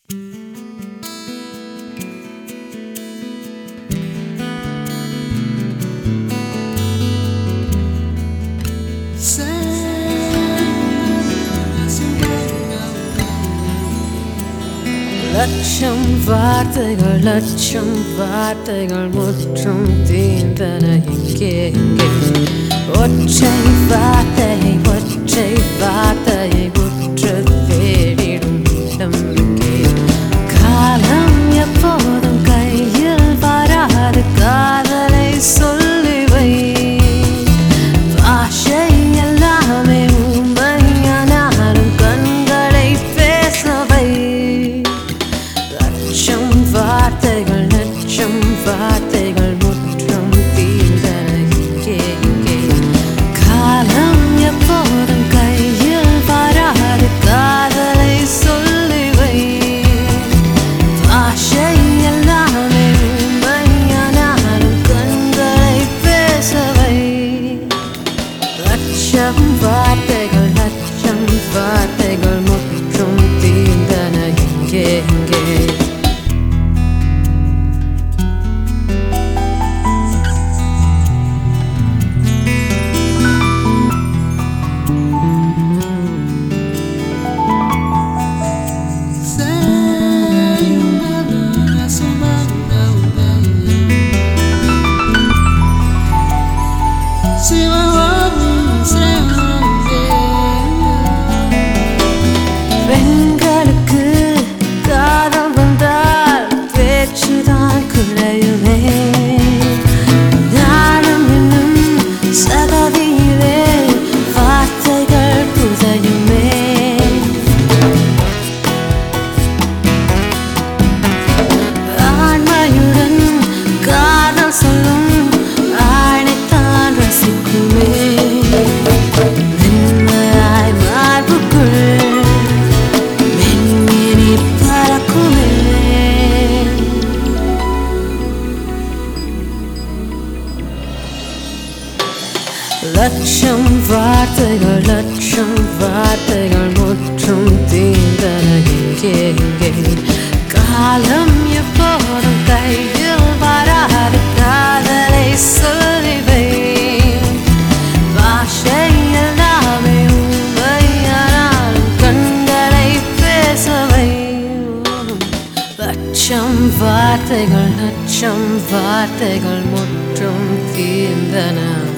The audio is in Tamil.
லட்சம் வார்த்தைகள் முற்றும் தீர்ந்தன இங்கே ஒற்றை வார்த்தையை உற்று தேடிடும் இடம் இங்கே காலம் எப்போதும் கையில் வராது காதலை சொல்லிவை பாஷை எல்லாமே உண்மையானாலும் கண்களை பேசவை லட்சம் வார்த்தைகள் முற்றும் தீர்ந்தன இங்கே காலம் எப்போதும் கையில் வராது காதலை சொல்லிவை பாஷை எல்லாமே உண்மையானாலும் கண்களை பேசவை லட்சம் வார்த்தைகள் முற்றும் தீர்ந்தன இங்கே பெண்களுக்கு காதல் வந்தால் பேச்சுதான் குறையுமே நானும் இன்னும் சகதியிலே வார்த்தைகள் புதையுமே ஆண்மையுடன் காதல் சொல்லும் ஆணைத்தான் ரசிக்குமே மென்மையாய் மார்புக்குள் லட்சம் வார்த்தைகள் முற்றும் தீர்ந்தன இங்கே காலம் எப்போதும் கையில் வராது காதலை சொல்லிவை பாஷை எல்லாமே உண்மையானாலும் கண்களை பேசவை லட்சம் வார்த்தைகள் முற்றும் தீர்ந்தன